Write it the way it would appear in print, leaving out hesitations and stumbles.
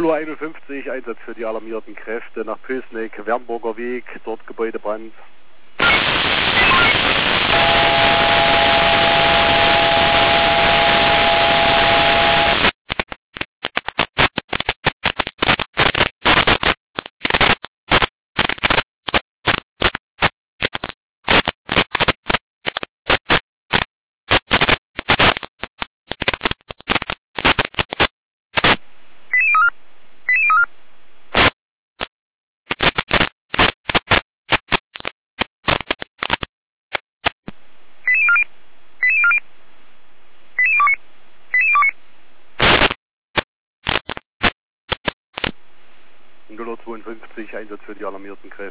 Uhr 51, Einsatz für die alarmierten Kräfte nach Pößneck, Wernburger Weg, dort Gebäudebrand. Uhr 52, Einsatz für die alarmierten Kräfte.